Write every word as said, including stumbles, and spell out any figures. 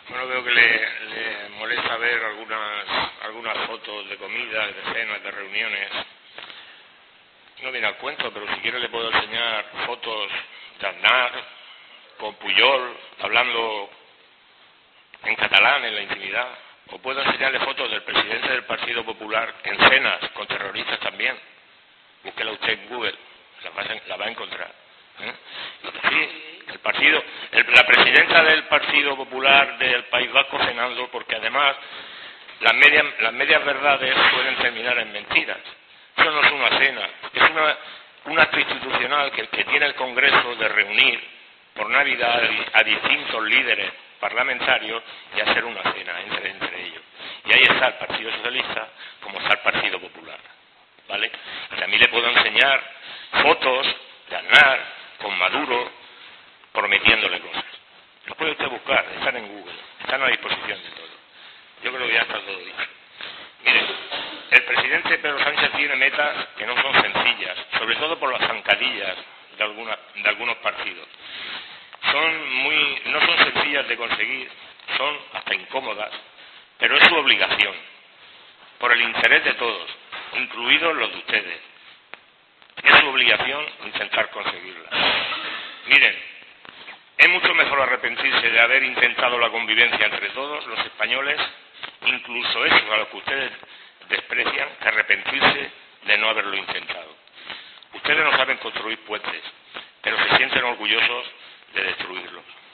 Bueno, veo que le, le molesta ver algunas algunas fotos de comida, de cenas, de reuniones. No viene al cuento, pero si quiere le puedo enseñar fotos de Aznar con Pujol hablando en catalán en la intimidad. O puedo enseñarle fotos del presidente del Partido Popular en cenas con terroristas también. Búsquela usted en Google, la va a, la va a encontrar. ¿eh? Sí, el partido, el, la presidenta del Partido Popular del País Vasco cenando, porque además las medias, las medias verdades pueden terminar en mentiras. Eso no es una cena, es una, un acto institucional que, que tiene el Congreso de reunir por Navidad a distintos líderes parlamentarios y hacer una cena entre, entre ellos. Y ahí está el Partido Socialista como está el Partido Popular, ¿vale? Y también le puedo enseñar fotos de Aznar con Maduro prometiéndole cosas. Lo puede usted buscar, están en Google, están a disposición de todos. Yo creo que ya está todo dicho. Miren, el presidente Pedro Sánchez tiene metas que no son sencillas, sobre todo por las zancadillas de, alguna, de algunos partidos. Son muy, no son sencillas de conseguir, son hasta incómodas, pero es su obligación, por el interés de todos, incluidos los de ustedes. Es su obligación intentar conseguirlas. Miren, es mucho mejor arrepentirse de haber intentado la convivencia entre todos los españoles, incluso esos a los que ustedes desprecian, que arrepentirse de no haberlo intentado. Ustedes no saben construir puentes, pero se sienten orgullosos de destruirlos.